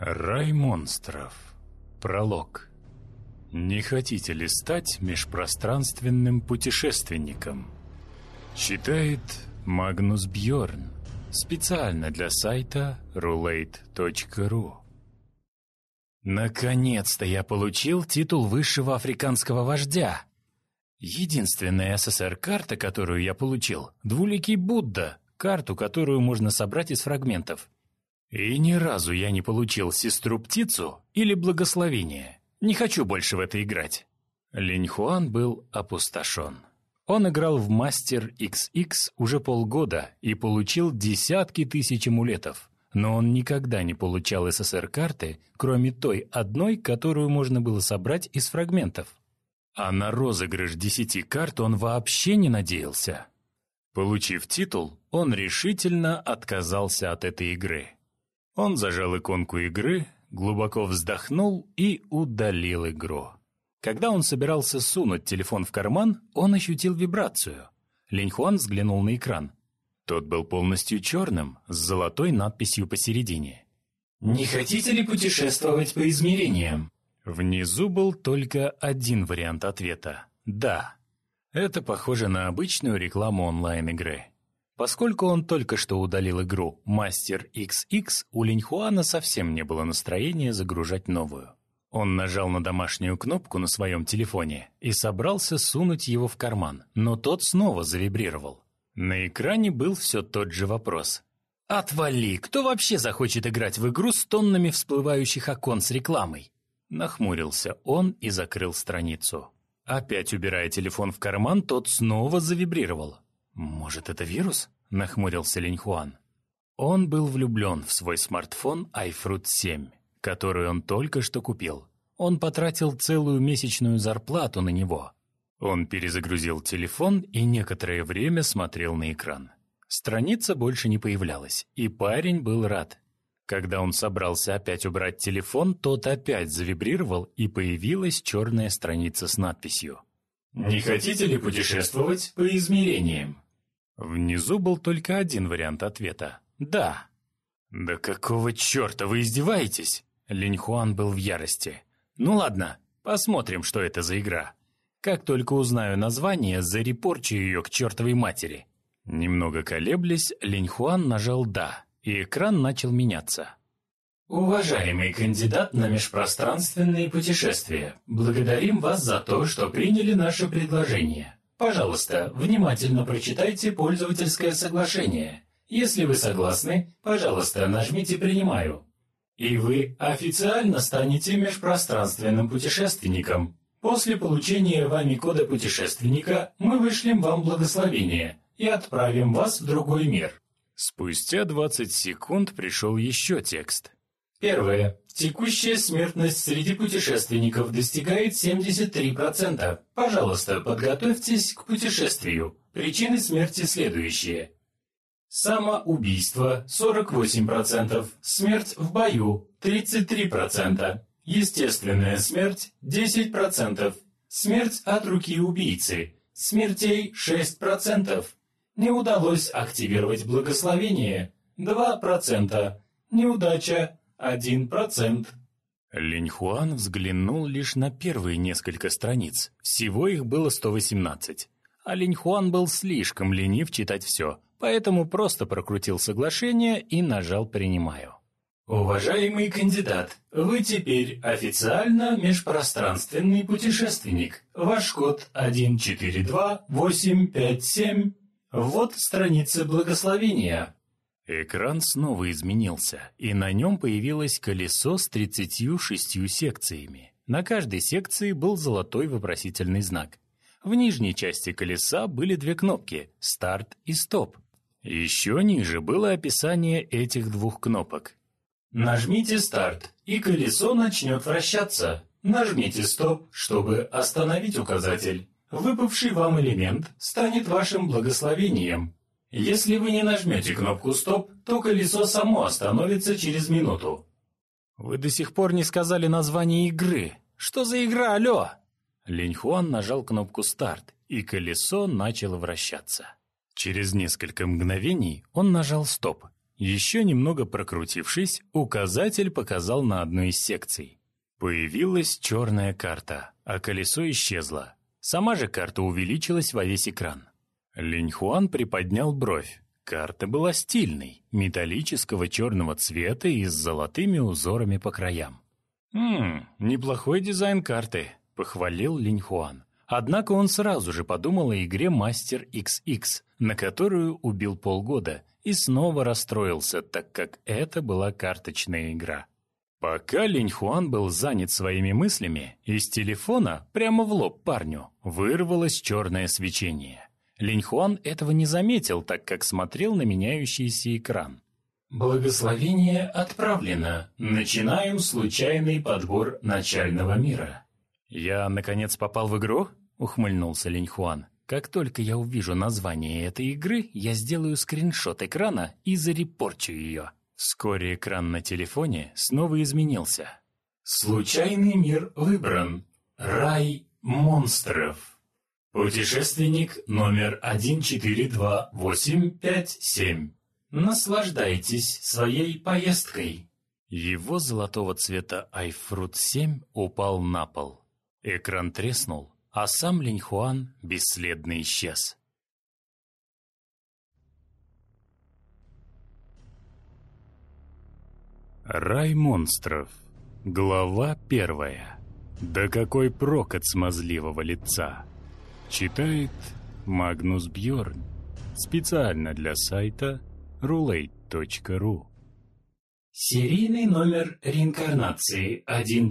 Рай монстров. Пролог. Не хотите ли стать межпространственным путешественником? Читает Магнус Бьорн. Специально для сайта roulette.ru. Наконец-то я получил титул высшего африканского вождя. Единственная СССР-карта, которую я получил, двуликий Будда, карту, которую можно собрать из фрагментов. И ни разу я не получил сестру-птицу или благословение. Не хочу больше в это играть. Линь Хуан был опустошен. Он играл в Мастер XX уже полгода и получил десятки тысяч амулетов. Но он никогда не получал СССР-карты, кроме той одной, которую можно было собрать из фрагментов. А на розыгрыш 10 карт он вообще не надеялся. Получив титул, он решительно отказался от этой игры. Он зажал иконку игры, глубоко вздохнул и удалил игру. Когда он собирался сунуть телефон в карман, он ощутил вибрацию. Линь Хуан взглянул на экран. Тот был полностью черным, с золотой надписью посередине. «Не хотите ли путешествовать по измерениям?» Внизу был только один вариант ответа – «да». Это похоже на обычную рекламу онлайн-игры. Поскольку он только что удалил игру Мастер XX, у Линь Хуана совсем не было настроения загружать новую. Он нажал на домашнюю кнопку на своем телефоне и собрался сунуть его в карман, но тот снова завибрировал. На экране был все тот же вопрос. «Отвали! Кто вообще захочет играть в игру с тоннами всплывающих окон с рекламой?» Нахмурился он и закрыл страницу. Опять убирая телефон в карман, тот снова завибрировал. «Может, это вирус?» – нахмурился Линь Хуан. Он был влюблен в свой смартфон iFruit 7, который он только что купил. Он потратил целую месячную зарплату на него. Он перезагрузил телефон и некоторое время смотрел на экран. Страница больше не появлялась, и парень был рад. Когда он собрался опять убрать телефон, тот опять завибрировал, и появилась черная страница с надписью. «Не хотите ли путешествовать по измерениям?» Внизу был только один вариант ответа – «да». «Да какого черта вы издеваетесь?» Линь Хуан был в ярости. «Ну ладно, посмотрим, что это за игра. Как только узнаю название, зарепорчу ее к чертовой матери». Немного колеблясь, Линь Хуан нажал «да», и экран начал меняться. Уважаемый кандидат на межпространственные путешествия, благодарим вас за то, что приняли наше предложение. Пожалуйста, внимательно прочитайте пользовательское соглашение. Если вы согласны, пожалуйста, нажмите «Принимаю». И вы официально станете межпространственным путешественником. После получения вами кода путешественника мы вышлем вам благословение и отправим вас в другой мир. Спустя 20 секунд пришел еще текст. Первое. Текущая смертность среди путешественников достигает 73%. Пожалуйста, подготовьтесь к путешествию. Причины смерти следующие. Самоубийство – 48%, смерть в бою – 33%, естественная смерть – 10%, смерть от руки убийцы, смертей – 6%, не удалось активировать благословение – 2%, неудача – 1%. Линь Хуан взглянул лишь на первые несколько страниц, всего их было 118. А Линь Хуан был слишком ленив читать все, поэтому просто прокрутил соглашение и нажал «Принимаю». Уважаемый кандидат, вы теперь официально межпространственный путешественник. Ваш код 142857. Вот страница благословения. Экран снова изменился, и на нем появилось колесо с 36 секциями. На каждой секции был золотой вопросительный знак. В нижней части колеса были две кнопки – «Старт» и «Стоп». Еще ниже было описание этих двух кнопок. Нажмите «Старт», и колесо начнет вращаться. Нажмите «Стоп», чтобы остановить указатель. Выпавший вам элемент станет вашим благословением. Если вы не нажмете кнопку «Стоп», то колесо само остановится через минуту. Вы до сих пор не сказали название игры. Что за игра, алло? Линь Хуан нажал кнопку «Старт», и колесо начало вращаться. Через несколько мгновений он нажал «Стоп». Еще немного прокрутившись, указатель показал на одну из секций. Появилась черная карта, а колесо исчезло. Сама же карта увеличилась во весь экран. Линьхуан приподнял бровь. Карта была стильной, металлического черного цвета и с золотыми узорами по краям. Неплохой дизайн карты», — похвалил Линьхуан. Однако он сразу же подумал о игре Master XX, на которую убил полгода, и снова расстроился, так как это была карточная игра. Пока Линьхуан был занят своими мыслями, из телефона прямо в лоб парню вырвалось черное свечение. Линьхуан этого не заметил, так как смотрел на меняющийся экран. Благословение отправлено. Начинаем случайный подбор начального мира. «Я, наконец, попал в игру?» — ухмыльнулся Линьхуан. «Как только я увижу название этой игры, я сделаю скриншот экрана и зарепорчу ее». Вскоре экран на телефоне снова изменился. Случайный мир выбран. Рай монстров. Путешественник номер 142857. Наслаждайтесь своей поездкой. Его золотого цвета iFruit 7 упал на пол. Экран треснул, а сам Линьхуан бесследно исчез. Рай монстров. Глава 1. Да какой прок от смазливого лица. Читает Магнус Бьорн. Специально для сайта roulette.ru. Серийный номер реинкарнации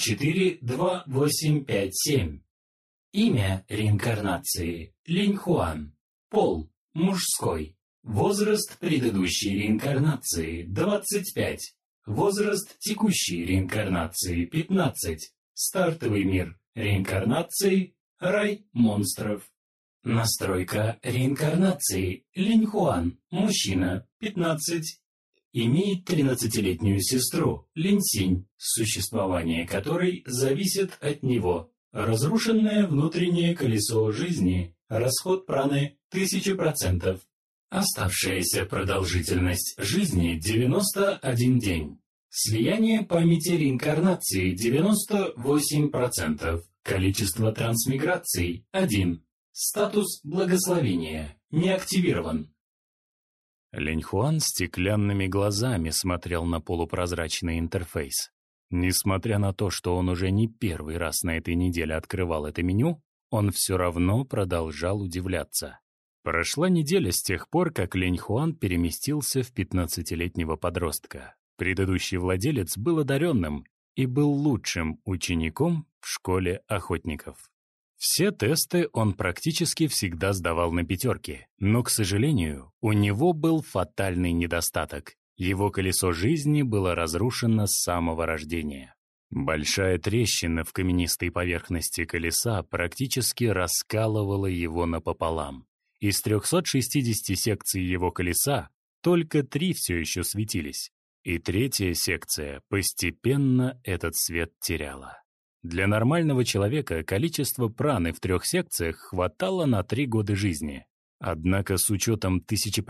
142857. Имя реинкарнации Линьхуан. Пол мужской. Возраст предыдущей реинкарнации 25. Возраст текущей реинкарнации 15. Стартовый мир реинкарнации рай монстров. Настройка реинкарнации Линьхуан. Мужчина 15. Имеет 13-летнюю сестру Линьсинь, существование которой зависит от него. Разрушенное внутреннее колесо жизни. Расход праны 1000%. Оставшаяся продолжительность жизни 91 день. Слияние памяти реинкарнации 98%. Количество трансмиграций 1. Статус благословения не активирован. Линьхуан стеклянными глазами смотрел на полупрозрачный интерфейс. Несмотря на то, что он уже не первый раз на этой неделе открывал это меню, он все равно продолжал удивляться. Прошла неделя с тех пор, как Линьхуан переместился в 15-летнего подростка. Предыдущий владелец был одаренным и был лучшим учеником в школе охотников. Все тесты он практически всегда сдавал на 5, но, к сожалению, у него был фатальный недостаток. Его колесо жизни было разрушено с самого рождения. Большая трещина в каменистой поверхности колеса практически раскалывала его напополам. Из 360 секций его колеса только 3 все еще светились, и 3-я секция постепенно этот свет теряла. Для нормального человека количество праны в 3 секциях хватало на 3 года жизни. Однако с учетом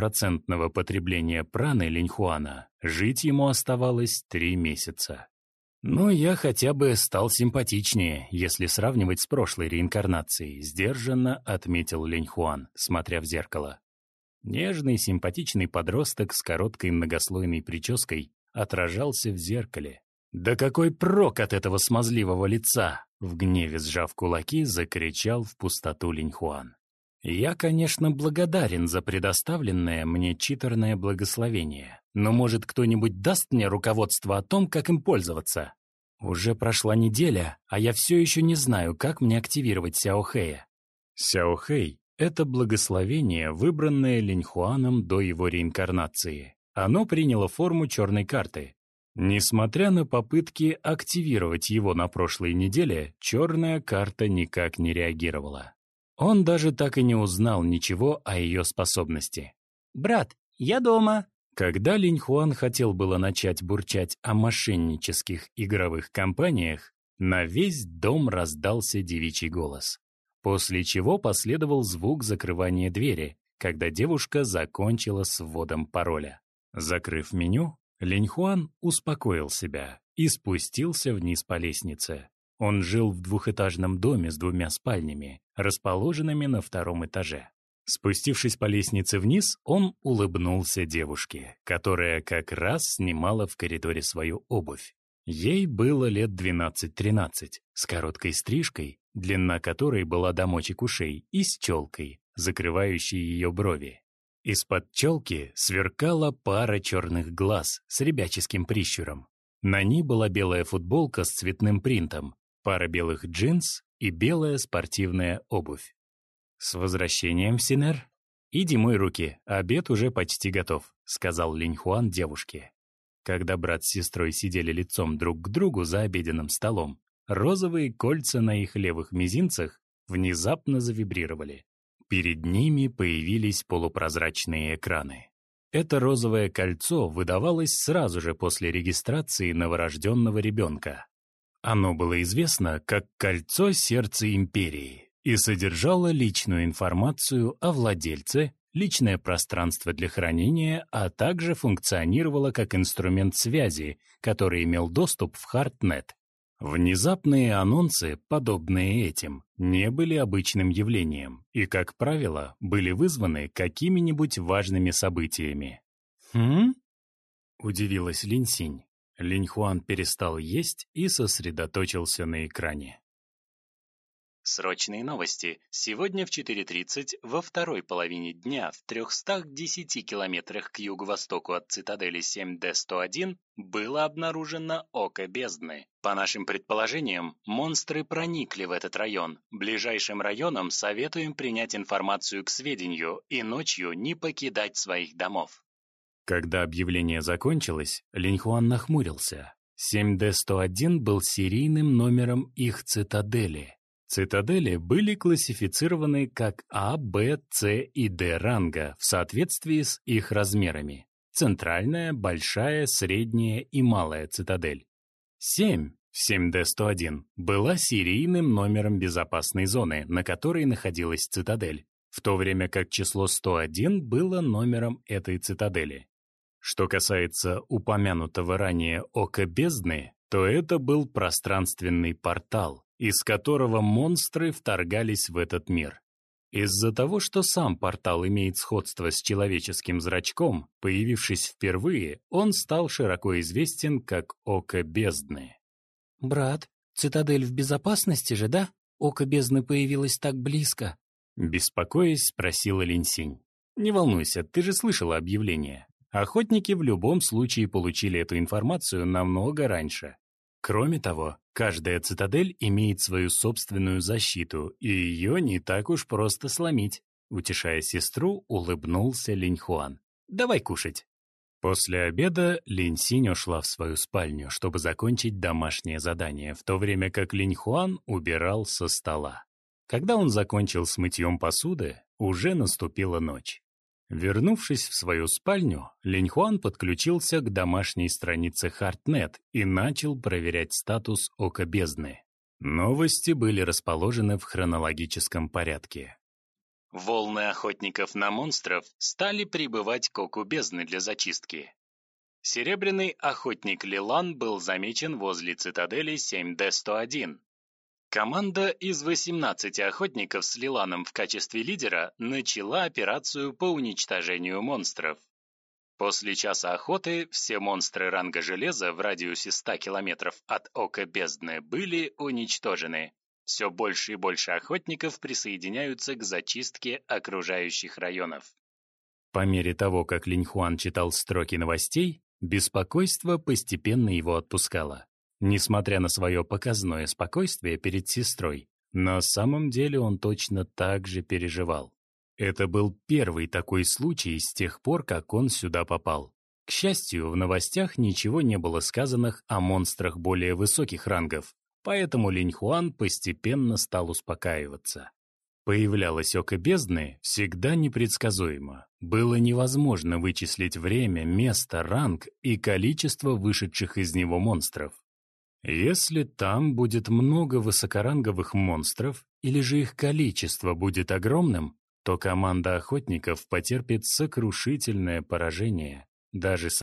1000% потребления праны Линьхуана, жить ему оставалось 3 месяца. «Ну, я хотя бы стал симпатичнее, если сравнивать с прошлой реинкарнацией», сдержанно отметил Линьхуан, смотря в зеркало. Нежный, симпатичный подросток с короткой многослойной прической отражался в зеркале. «Да какой прок от этого смазливого лица!» В гневе сжав кулаки, закричал в пустоту Линьхуан. «Я, конечно, благодарен за предоставленное мне читерное благословение, но, может, кто-нибудь даст мне руководство о том, как им пользоваться? Уже прошла неделя, а я все еще не знаю, как мне активировать Сяохэя». Сяохэй — это благословение, выбранное Линьхуаном до его реинкарнации. Оно приняло форму черной карты. Несмотря на попытки активировать его на прошлой неделе, черная карта никак не реагировала. Он даже так и не узнал ничего о ее способности. «Брат, я дома!» Когда Линьхуан хотел было начать бурчать о мошеннических игровых компаниях, на весь дом раздался девичий голос. После чего последовал звук закрывания двери, когда девушка закончила с вводом пароля. Закрыв меню, Линьхуан успокоил себя и спустился вниз по лестнице. Он жил в двухэтажном доме с 2 спальнями, расположенными на 2-м этаже. Спустившись по лестнице вниз, он улыбнулся девушке, которая как раз снимала в коридоре свою обувь. Ей было лет 12-13, с короткой стрижкой, длина которой была до мочек ушей, и с челкой, закрывающей ее брови. Из-под челки сверкала пара черных глаз с ребяческим прищуром. На ней была белая футболка с цветным принтом, пара белых джинс и белая спортивная обувь. «С возвращением, Синер! Иди мой руки, обед уже почти готов», — сказал Линьхуан девушке. Когда брат с сестрой сидели лицом друг к другу за обеденным столом, розовые кольца на их левых мизинцах внезапно завибрировали. Перед ними появились полупрозрачные экраны. Это розовое кольцо выдавалось сразу же после регистрации новорожденного ребенка. Оно было известно как «Кольцо сердца империи» и содержало личную информацию о владельце, личное пространство для хранения, а также функционировало как инструмент связи, который имел доступ в Хартнет. Внезапные анонсы, подобные этим, не были обычным явлением и, как правило, были вызваны какими-нибудь важными событиями. «Хм?» — удивилась Линьсинь. Линьхуан перестал есть и сосредоточился на экране. Срочные новости. Сегодня в 4:30 во второй половине дня в 310 километрах к юго-востоку от цитадели 7D-101 было обнаружено Око Бездны. По нашим предположениям, монстры проникли в этот район. Ближайшим районам советуем принять информацию к сведению и ночью не покидать своих домов. Когда объявление закончилось, Линьхуан нахмурился. 7D-101 был серийным номером их цитадели. Цитадели были классифицированы как А, Б, С и Д ранга в соответствии с их размерами. Центральная, большая, средняя и малая цитадель. 7 в 7D-101 была серийным номером безопасной зоны, на которой находилась цитадель, в то время как число 101 было номером этой цитадели. Что касается упомянутого ранее Ока Бездны, то это был пространственный портал, из которого монстры вторгались в этот мир. Из-за того, что сам портал имеет сходство с человеческим зрачком, появившись впервые, он стал широко известен как Око Бездны. «Брат, цитадель в безопасности же, да? Око Бездны появилось так близко». Беспокоясь, спросила Линьсинь. «Не волнуйся, ты же слышала объявление. Охотники в любом случае получили эту информацию намного раньше. Кроме того, каждая цитадель имеет свою собственную защиту, и ее не так уж просто сломить», — утешая сестру, улыбнулся Линьхуан. «Давай кушать». После обеда Линьсинь ушла в свою спальню, чтобы закончить домашнее задание, в то время как Линьхуан убирал со стола. Когда он закончил с мытьем посуды, уже наступила ночь. Вернувшись в свою спальню, Линьхуан подключился к домашней странице Хартнет и начал проверять статус Ока Бездны. Новости были расположены в хронологическом порядке. Волны охотников на монстров стали прибывать к Оку Бездны для зачистки. Серебряный охотник Лилан был замечен возле цитадели 7D-101. Команда из 18 охотников с Лиланом в качестве лидера начала операцию по уничтожению монстров. После часа охоты все монстры ранга железа в радиусе 100 километров от Ока Бездны были уничтожены. Все больше и больше охотников присоединяются к зачистке окружающих районов. По мере того, как Линьхуан читал строки новостей, беспокойство постепенно его отпускало. Несмотря на свое показное спокойствие перед сестрой, на самом деле он точно так же переживал. Это был первый такой случай с тех пор, как он сюда попал. К счастью, в новостях ничего не было сказано о монстрах более высоких рангов, поэтому Линьхуан постепенно стал успокаиваться. Появлялось Око Бездны всегда непредсказуемо. Было невозможно вычислить время, место, ранг и количество вышедших из него монстров. Если там будет много высокоранговых монстров, или же их количество будет огромным, то команда охотников потерпит сокрушительное поражение. Даже